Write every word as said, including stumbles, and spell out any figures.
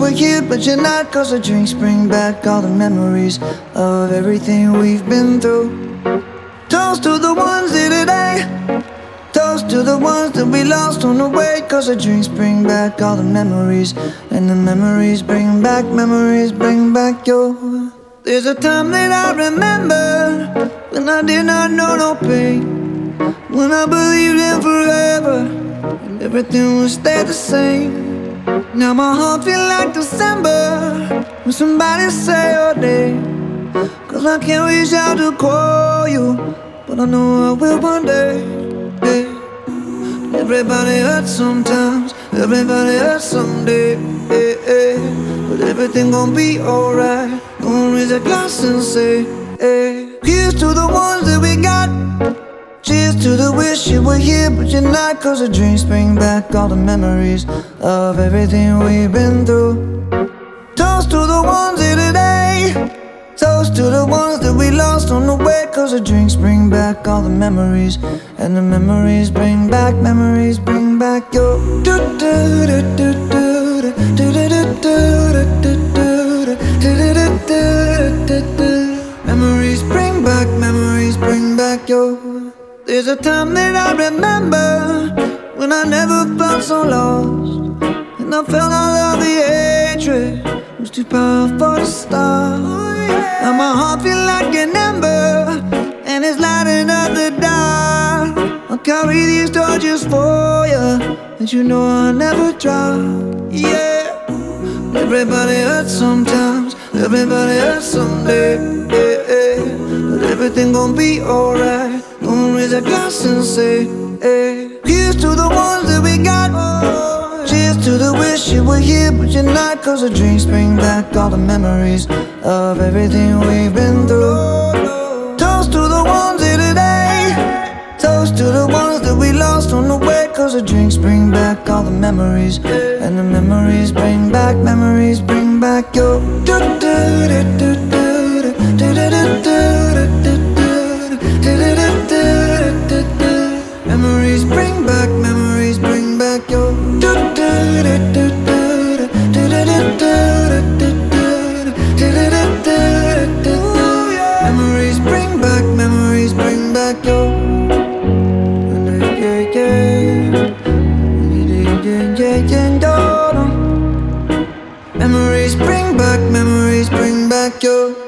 were here, but you're not. Cause the drinks bring back all the memories of everything we've been through. Toast to the ones here today. Toast to the ones that we lost on the way. Cause the drinks bring back all the memories, and the memories bring back, memories bring back your. There's a time that I remember when I did not know no pain, when I believed in forever and everything would stay the same. Now my heart feel like December when somebody say your name. Cause I can't reach out to call you, but I know I will one day, yeah. Everybody hurts sometimes, everybody hurts someday, yeah, yeah. But everything gon' be alright. Gonna raise a glass and say, hey. Here's to the ones that we got. Cheers to the wish you were here, but you're not. Cause the drinks bring back all the memories of everything we've been through. Toast to the ones here today. Toast to the ones that we lost on the way. Cause the drinks bring back all the memories, and the memories bring back, memories bring back your. Memories bring back, memories bring back your. There's a time that I remember when I never felt so lost, and I felt all of the hatred was too powerful to stop. Now my heart feel like an ember, and it's lighting up the dark. I'll carry these torches for you, and you know I'll never drop. Yeah. Everybody hurts sometimes, everybody hurts someday, yeah, yeah. But everything gon' be alright. Gonna raise a glass and say, hey. Here's to the ones that we got. Cheers to the wish you were here, but you're not. Cause the drinks bring back all the memories of everything we've been through. Toast to the ones here today. Toast to the ones that we lost on the way. Cause the drinks bring back all the memories, and the memories bring back, memories bring back your. Memories bring back, memories bring back your. Memories bring back, memories bring back your. Yeah, yeah, yeah, yeah, yeah. Memories bring back, memories bring back your.